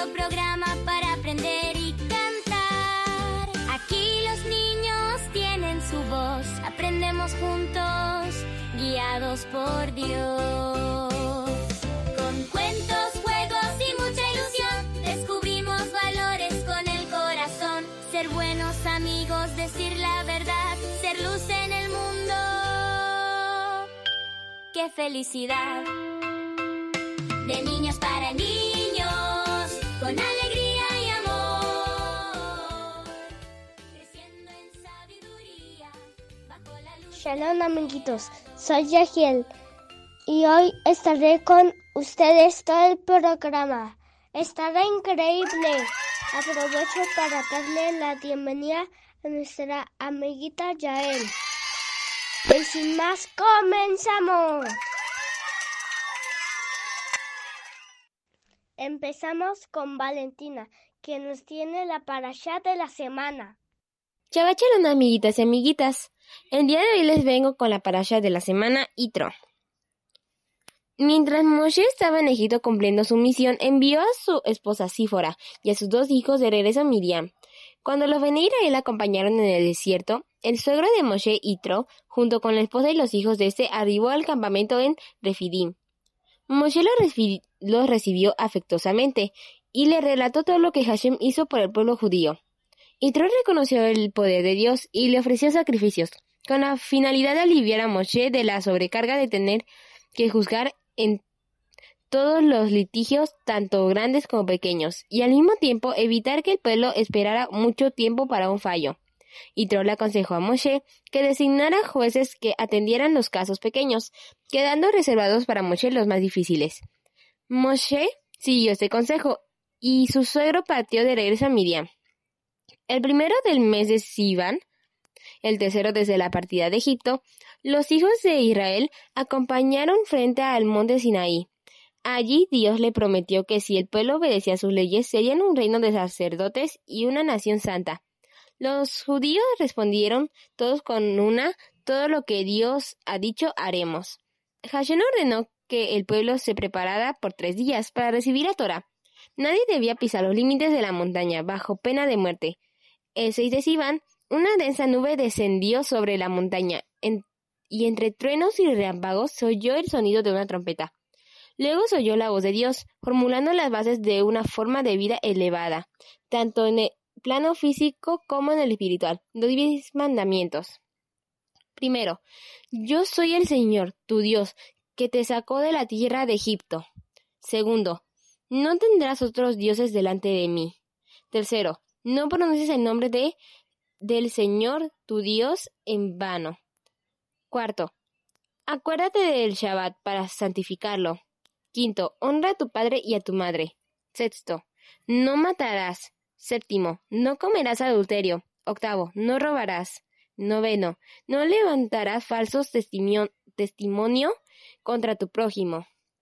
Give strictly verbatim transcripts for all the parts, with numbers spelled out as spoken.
programa para aprender y cantar. Aquí los niños tienen su voz, aprendemos juntos, guiados por Dios. Con cuentos, juegos y mucha ilusión, descubrimos valores con el corazón. Ser buenos amigos, decir la verdad, ser luz en el mundo. ¡Qué felicidad! De niños para niños, con alegría y amor, creciendo en sabiduría, bajo la luz. Shalom, amiguitos, soy Yahiel y hoy estaré con ustedes todo el programa. Estará increíble. Aprovecho para darle la bienvenida a nuestra amiguita Yael. Y sin más, comenzamos. Empezamos con Valentina, que nos tiene la parashá de la semana. Shabbat Shalom, amiguitas y amiguitas. El día de hoy les vengo con la parashá de la semana Yitro. Mientras Moshe estaba en Egipto cumpliendo su misión, envió a su esposa Sífora y a sus dos hijos de regreso a Miriam. Cuando los Bene Israel acompañaron en el desierto, el suegro de Moshe, Yitro, junto con la esposa y los hijos de este, arribó al campamento en Refidim. Moshe los, reci- los recibió afectuosamente y le relató todo lo que Hashem hizo por el pueblo judío. Yitro reconoció el poder de Dios y le ofreció sacrificios, con la finalidad de aliviar a Moshe de la sobrecarga de tener que juzgar en todos los litigios, tanto grandes como pequeños, y al mismo tiempo evitar que el pueblo esperara mucho tiempo para un fallo. Yitro le aconsejó a Moshe que designara jueces que atendieran los casos pequeños, quedando reservados para Moshe los más difíciles. Moshe siguió este consejo, y su suegro partió de regreso a Miriam. El primero del mes de Sivan, el tercero desde la partida de Egipto, los hijos de Israel acompañaron frente al monte Sinaí. Allí Dios le prometió que si el pueblo obedecía sus leyes, serían un reino de sacerdotes y una nación santa. Los judíos respondieron todos con una: todo lo que Dios ha dicho haremos. Hashem ordenó que el pueblo se preparara por tres días para recibir la Torá. Nadie debía pisar los límites de la montaña bajo pena de muerte. El seis de Sivan, una densa nube descendió sobre la montaña en, y entre truenos y relámpagos se oyó el sonido de una trompeta. Luego se oyó la voz de Dios, formulando las bases de una forma de vida elevada, tanto en el plano físico como en el espiritual. Los diez mandamientos. Primero, yo soy el Señor, tu Dios, que te sacó de la tierra de Egipto. Segundo, no tendrás otros dioses delante de mí. Tercero, no pronuncies el nombre de del Señor, tu Dios, en vano. Cuarto, acuérdate del Shabbat para santificarlo. Quinto, honra a tu padre y a tu madre. Sexto, no matarás. Séptimo, no comerás adulterio. Octavo, no robarás. Noveno, no levantarás falsos testimonio, testimonio contra tu prójimo.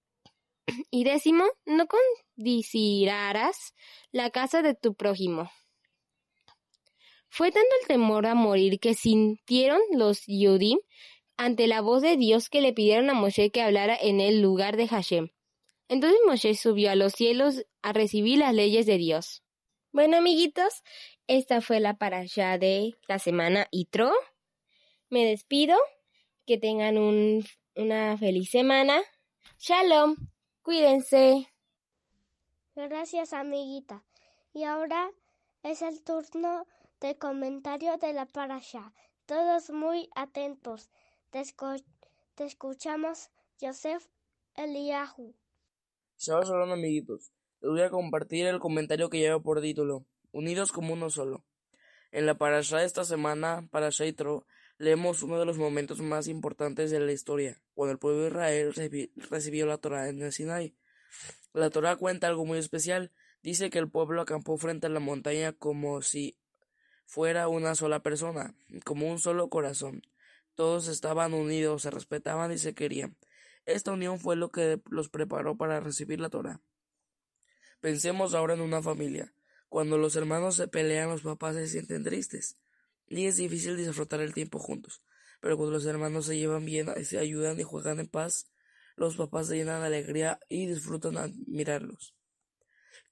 Y décimo, no codiciarás la casa de tu prójimo. Fue tanto el temor a morir que sintieron los Yudim ante la voz de Dios que le pidieron a Moshe que hablara en el lugar de Hashem. Entonces Moshe subió a los cielos a recibir las leyes de Dios. Bueno, amiguitos, esta fue la parashá de la semana Yitro. Me despido. Que tengan un, una feliz semana. Shalom. Cuídense. Gracias, amiguita. Y ahora es el turno de comentario de la parashá. Todos muy atentos. Te, escu- te escuchamos, Yosef Eliyahu. Shabbat Shalom, amiguitos. Les voy a compartir el comentario que lleva por título Unidos como uno solo. En la parashá de esta semana, parashá Yitro, leemos uno de los momentos más importantes de la historia, cuando el pueblo de Israel recibi- recibió la Torá en el Sinaí. La Torá cuenta algo muy especial. Dice que el pueblo acampó frente a la montaña como si fuera una sola persona, como un solo corazón. Todos estaban unidos, se respetaban y se querían. Esta unión fue lo que los preparó para recibir la Torá. Pensemos ahora en una familia. Cuando los hermanos se pelean, los papás se sienten tristes y es difícil disfrutar el tiempo juntos. Pero cuando los hermanos se llevan bien, se ayudan y juegan en paz, los papás se llenan de alegría y disfrutan al mirarlos.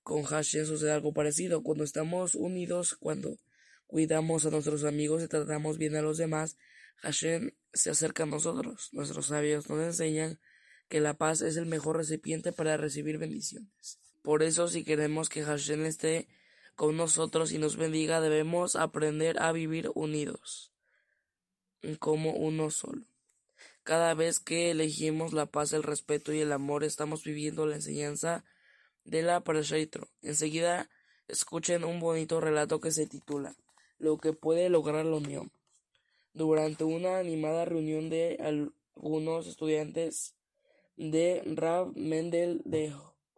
con Hashem sucede algo parecido. Cuando estamos unidos, cuando cuidamos a nuestros amigos y tratamos bien a los demás, Hashem se acerca a nosotros. Nuestros sabios nos enseñan que la paz es el mejor recipiente para recibir bendiciones. Por eso, si queremos que Hashem esté con nosotros y nos bendiga, debemos aprender a vivir unidos, como uno solo. Cada vez que elegimos la paz, el respeto y el amor, estamos viviendo la enseñanza de la Parashá Yitro. Enseguida, escuchen un bonito relato que se titula Lo que puede lograr la unión. Durante una animada reunión de algunos estudiantes de Rav Mendel de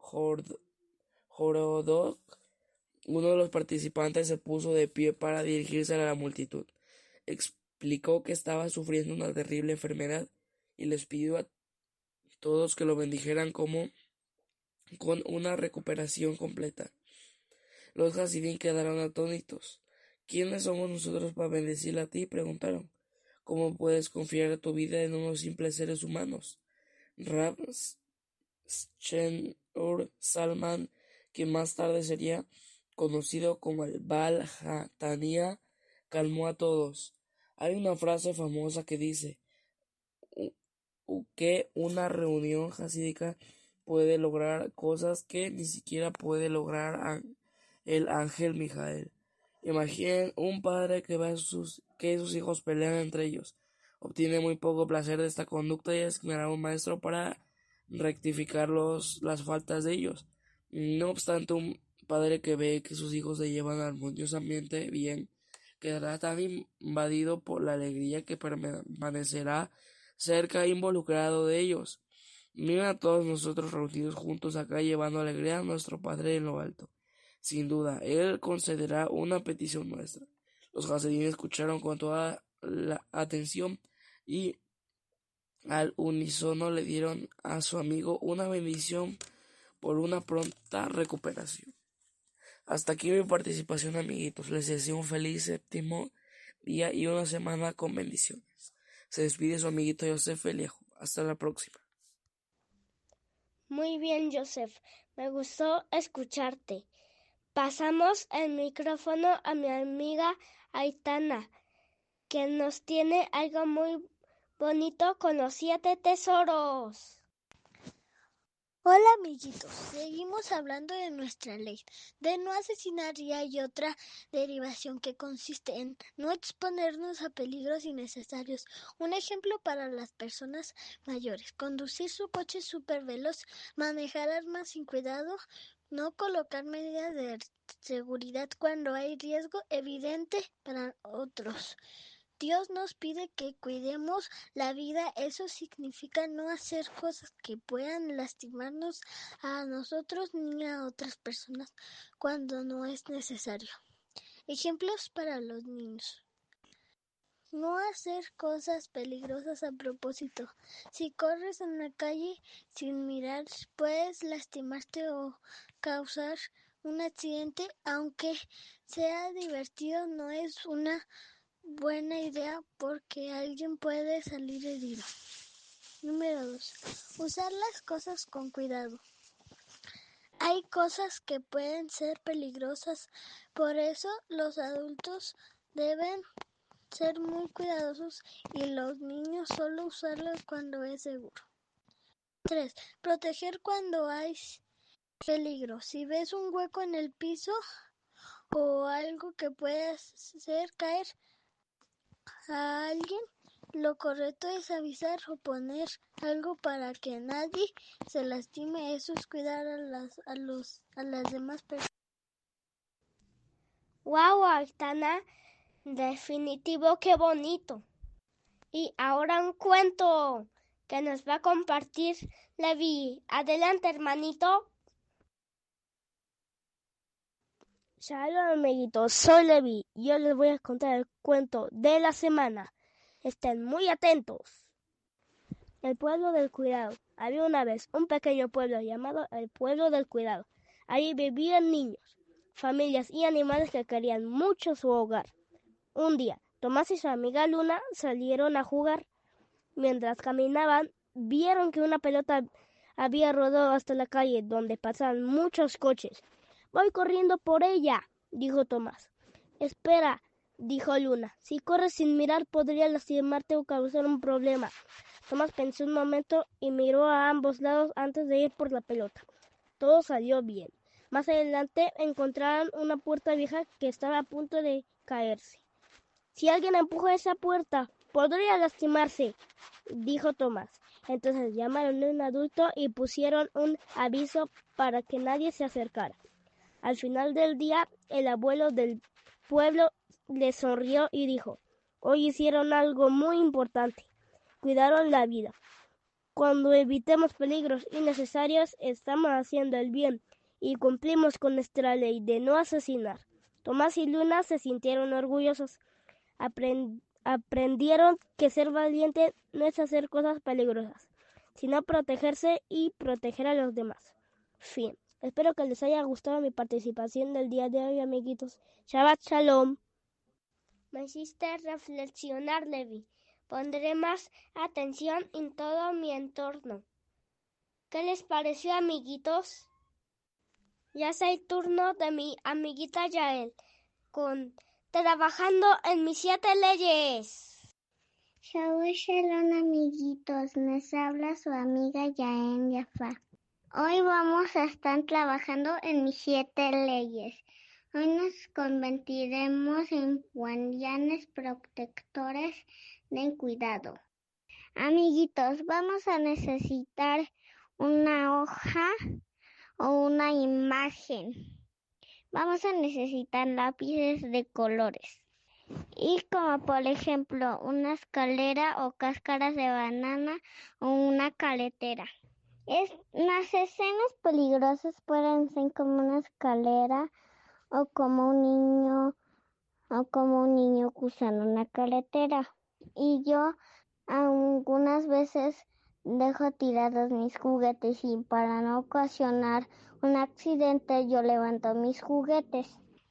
Horodok, uno de los participantes se puso de pie para dirigirse a la multitud. Explicó que estaba sufriendo una terrible enfermedad y les pidió a todos que lo bendijeran como con una recuperación completa. Los Hasidim quedaron atónitos. ¿Quiénes somos nosotros para bendecirle a ti?, preguntaron. ¿Cómo puedes confiar tu vida en unos simples seres humanos? Rav Shenur Salman, que más tarde sería conocido como el Baal HaTanya, calmó a todos. Hay una frase famosa que dice que una reunión hasídica puede lograr cosas que ni siquiera puede lograr el ángel Mijael. Imaginen un padre que ve sus, que sus hijos pelean entre ellos. Obtiene muy poco placer de esta conducta y asignará a un maestro para rectificar los, las faltas de ellos. No obstante, un padre que ve que sus hijos se llevan armoniosamente bien quedará tan invadido por la alegría que permanecerá cerca e involucrado de ellos. Miren a todos nosotros reunidos juntos acá llevando alegría a nuestro Padre en lo alto. Sin duda, Él concederá una petición nuestra. Los Hasidim escucharon con toda la atención y al unísono le dieron a su amigo una bendición por una pronta recuperación. Hasta aquí mi participación, amiguitos. Les deseo un feliz séptimo día y una semana con bendiciones. Se despide su amiguito Yosef Eliejo. Hasta la próxima. Muy bien, Yosef. Me gustó escucharte. Pasamos el micrófono a mi amiga Aitana, que nos tiene algo muy bonito con los siete tesoros. Hola amiguitos, seguimos hablando de nuestra ley de no asesinar y hay otra derivación que consiste en no exponernos a peligros innecesarios. Un ejemplo para las personas mayores: conducir su coche súper veloz, manejar armas sin cuidado, no colocar medidas de seguridad cuando hay riesgo evidente para otros. Dios nos pide que cuidemos la vida, eso significa no hacer cosas que puedan lastimarnos a nosotros ni a otras personas cuando no es necesario. Ejemplos para los niños: no hacer cosas peligrosas a propósito. Si corres en la calle sin mirar, puedes lastimarte o causar un accidente. Aunque sea divertido, no es una buena idea porque alguien puede salir herido. Número dos. Usar las cosas con cuidado. Hay cosas que pueden ser peligrosas, por eso los adultos deben ser muy cuidadosos y los niños solo usarlas cuando es seguro. tres. Proteger cuando hay peligro. Si ves un hueco en el piso o algo que puede hacer caer a alguien, lo correcto es avisar o poner algo para que nadie se lastime. Eso es cuidar a las a los a las demás personas. Wow, Aitana, definitivo, qué bonito. Y ahora un cuento que nos va a compartir Levi. Adelante, hermanito. Shalom, amiguitos, soy Levi y yo les voy a contar el cuento de la semana. Estén muy atentos. El pueblo del cuidado. Había una vez un pequeño pueblo llamado el pueblo del cuidado. Allí vivían niños, familias y animales que querían mucho su hogar. Un día, Tomás y su amiga Luna salieron a jugar. Mientras caminaban, vieron que una pelota había rodado hasta la calle donde pasaban muchos coches. Voy corriendo por ella, dijo Tomás. Espera, dijo Luna. Si corres sin mirar podría lastimarte o causar un problema. Tomás pensó un momento y miró a ambos lados antes de ir por la pelota. Todo salió bien. Más adelante encontraron una puerta vieja que estaba a punto de caerse. Si alguien empuja esa puerta, podría lastimarse, dijo Tomás. Entonces llamaron a un adulto y pusieron un aviso para que nadie se acercara. Al final del día, el abuelo del pueblo le sonrió y dijo: hoy hicieron algo muy importante. Cuidaron la vida. Cuando evitemos peligros innecesarios, estamos haciendo el bien y cumplimos con nuestra ley de no asesinar. Tomás y Luna se sintieron orgullosos. Aprend- aprendieron que ser valiente no es hacer cosas peligrosas, sino protegerse y proteger a los demás. Fin. Espero que les haya gustado mi participación del día de hoy, amiguitos. Shabbat Shalom. Me hiciste reflexionar, Levi. Pondré más atención en todo mi entorno. ¿Qué les pareció, amiguitos? Ya es el turno de mi amiguita Yael, con Trabajando en mis siete leyes. Shabbat Shalom, amiguitos. Les habla su amiga Yael Yafa. Hoy vamos a estar trabajando en mis siete leyes. Hoy nos convertiremos en guardianes protectores de cuidado. Amiguitos, vamos a necesitar una hoja o una imagen. Vamos a necesitar lápices de colores. Y como por ejemplo una escalera o cáscaras de banana o una caletera. Es, las escenas peligrosas pueden ser como una escalera o como un niño o como un niño usando una carretera. Y yo algunas veces dejo tirados mis juguetes y para no ocasionar un accidente yo levanto mis juguetes.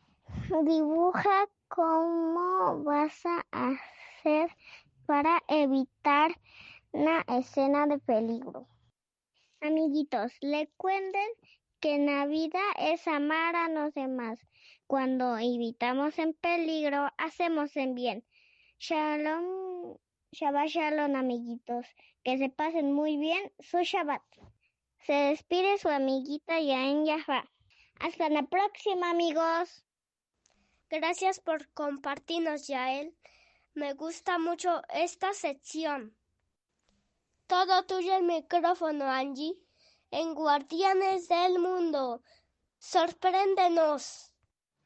Dibuja cómo vas a hacer para evitar una escena de peligro. Amiguitos, recuerden que en la vida es amar a los demás. Cuando evitamos en peligro, hacemos en bien. Shalom, Shabbat Shalom, amiguitos. Que se pasen muy bien su Shabbat. Se despide su amiguita Yael Yafa. Hasta la próxima, amigos. Gracias por compartirnos, Yael. Me gusta mucho esta sección. Todo tuyo el micrófono, Angie. En Guardianes del Mundo. Sorpréndenos.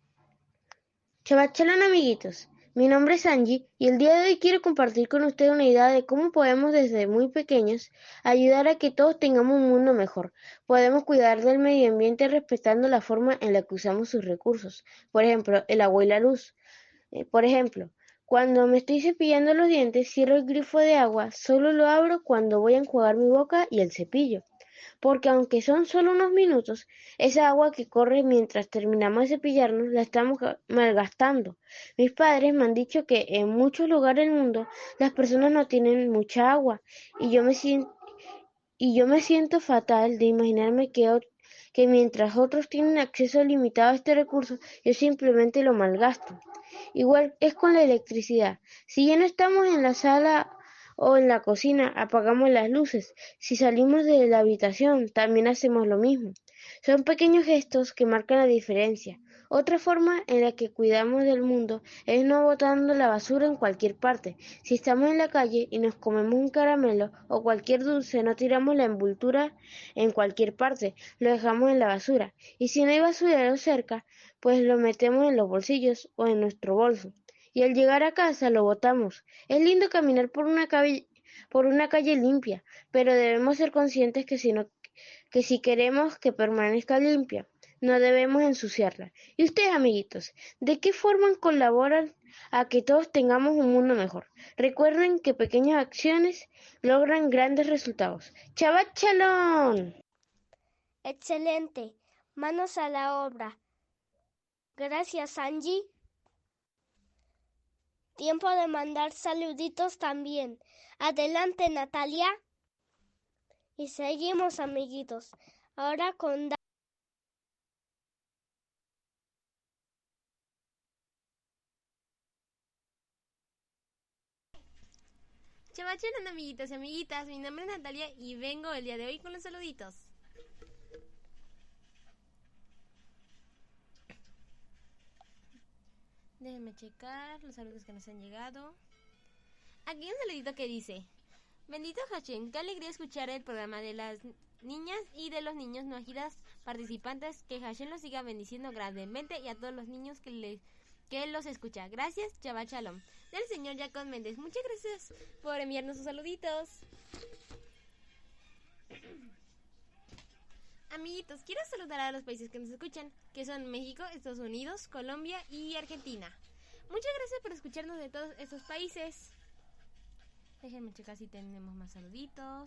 Shabbat Shalom, amiguitos. Mi nombre es Angie y el día de hoy quiero compartir con ustedes una idea de cómo podemos desde muy pequeños ayudar a que todos tengamos un mundo mejor. Podemos cuidar del medio ambiente respetando la forma en la que usamos sus recursos. Por ejemplo, el agua y la luz. Eh, por ejemplo, cuando me estoy cepillando los dientes, cierro el grifo de agua, solo lo abro cuando voy a enjuagar mi boca y el cepillo. Porque aunque son solo unos minutos, esa agua que corre mientras terminamos de cepillarnos la estamos malgastando. Mis padres me han dicho que en muchos lugares del mundo las personas no tienen mucha agua y yo me siento, y yo me siento fatal de imaginarme que, que mientras otros tienen acceso limitado a este recurso, yo simplemente lo malgasto. Igual es con la electricidad. Si ya no estamos en la sala o en la cocina, apagamos las luces. Si salimos de la habitación, también hacemos lo mismo. Son pequeños gestos que marcan la diferencia. Otra forma en la que cuidamos del mundo es no botando la basura en cualquier parte. Si estamos en la calle y nos comemos un caramelo o cualquier dulce, no tiramos la envoltura en cualquier parte, lo dejamos en la basura. Y si no hay basurero cerca, pues lo metemos en los bolsillos o en nuestro bolso. Y al llegar a casa lo botamos. Es lindo caminar por una calle, por una calle limpia, pero debemos ser conscientes que si, no, que si queremos que permanezca limpia, no debemos ensuciarla. Y ustedes, amiguitos, ¿de qué forma colaboran a que todos tengamos un mundo mejor? Recuerden que pequeñas acciones logran grandes resultados. ¡Shabbat Shalom! Excelente. Manos a la obra. Gracias, Angie. Tiempo de mandar saluditos también. Adelante, Natalia. Y seguimos, amiguitos. Ahora con Chavachalón, amiguitos y amiguitas, mi nombre es Natalia y vengo el día de hoy con los saluditos. Déjenme checar los saludos que nos han llegado. Aquí hay un saludito que dice: bendito Hashem, qué alegría escuchar el programa de las niñas y de los niños nuajidas participantes. Que Hashem los siga bendiciendo grandemente y a todos los niños que les que los escucha. Gracias, Shabbat Shalom. Del señor Jacob Méndez. Muchas gracias por enviarnos sus saluditos. Amiguitos, quiero saludar a los países que nos escuchan, que son México, Estados Unidos, Colombia y Argentina. Muchas gracias por escucharnos de todos estos países. Déjenme checar si tenemos más saluditos.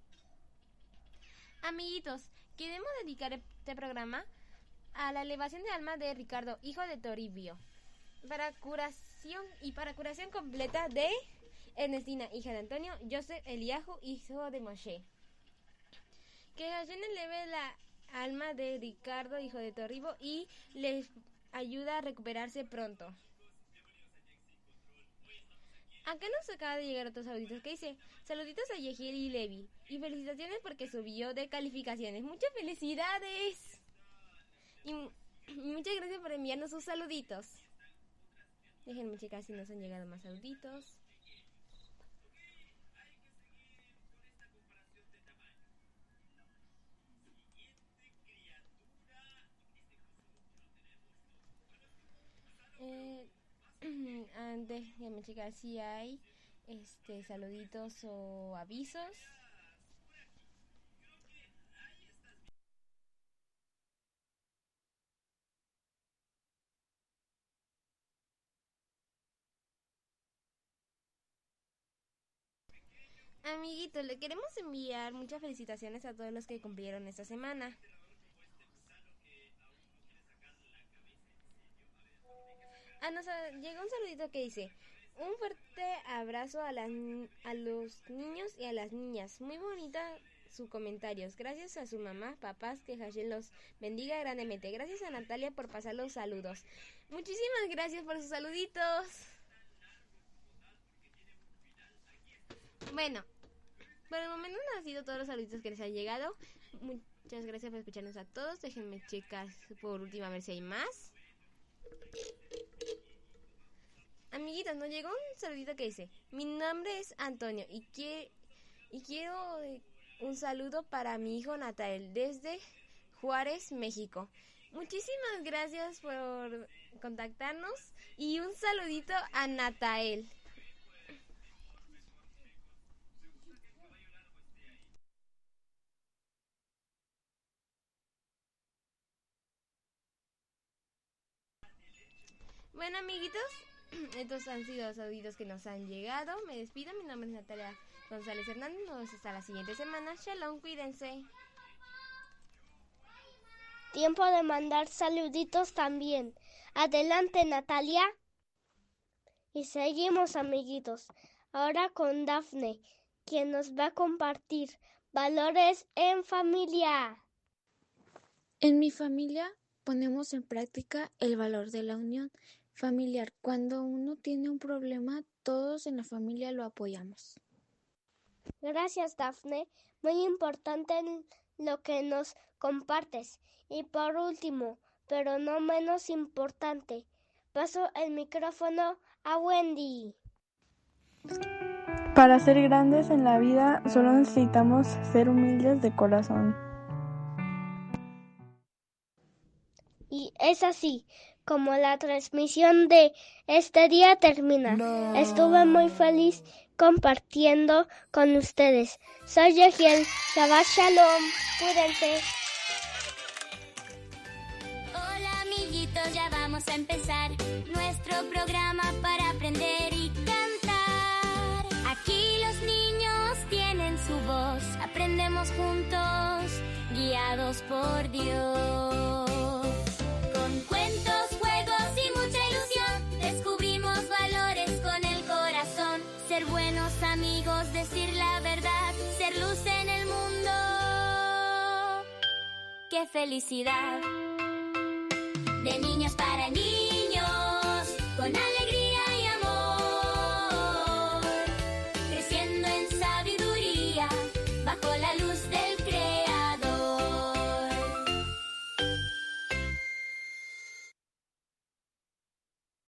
Amiguitos, queremos dedicar este programa a la elevación de alma de Ricardo, hijo de Toribio, para curación y para curación completa de Ernestina, hija de Antonio, Joseph Eliahu, hijo de Moshe. Que Hashem eleve la alma de Ricardo, hijo de Toribio, y les ayuda a recuperarse pronto. Acá nos acaba de llegar otros saluditos que dice: saluditos a Yehiel y Levi y felicitaciones porque subió de calificaciones. Muchas felicidades y, y muchas gracias por enviarnos sus saluditos. Déjenme checar si nos han llegado más saluditos. Eh, antes déjenme checar si hay este saluditos o avisos. Amiguitos, le queremos enviar muchas felicitaciones a todos los que cumplieron esta semana. Ah, nos llega un saludito que dice: un fuerte abrazo a, las, a los niños y a las niñas. Muy bonita sus comentarios. Gracias a su mamá, papás, que Hashem los bendiga grandemente. Gracias a Natalia por pasar los saludos. Muchísimas gracias por sus saluditos. Bueno, por el momento no han sido todos los saluditos que les han llegado. Muchas gracias por escucharnos a todos. Déjenme checar por última vez si hay más. Amiguitos, nos llegó un saludito que dice: mi nombre es Antonio y, que, y quiero un saludo para mi hijo Natael desde Juárez, México. Muchísimas gracias por contactarnos y un saludito a Natael. Bueno, amiguitos, estos han sido los saluditos que nos han llegado. Me despido, mi nombre es Natalia González Hernández. Nos vemos hasta la siguiente semana. Shalom, cuídense. Tiempo de mandar saluditos también. Adelante, Natalia. Y seguimos, amiguitos. Ahora con Dafne, quien nos va a compartir valores en familia. En mi familia ponemos en práctica el valor de la unión familiar. Cuando uno tiene un problema, todos en la familia lo apoyamos. Gracias, Dafne. Muy importante lo que nos compartes. Y por último, pero no menos importante, paso el micrófono a Wendy. Para ser grandes en la vida, solo necesitamos ser humildes de corazón. Y es así como la transmisión de este día termina. No. Estuve muy feliz compartiendo con ustedes. Soy Yehiel. Shabbat Shalom. Cuídense. Hola, amiguitos, ya vamos a empezar nuestro programa para aprender y cantar. Aquí los niños tienen su voz. Aprendemos juntos, guiados por Dios. Con cuentos, juegos y mucha ilusión, descubrimos valores con el corazón. Ser buenos amigos, decir la verdad, ser luz en el mundo. ¡Qué felicidad! De niños para niños.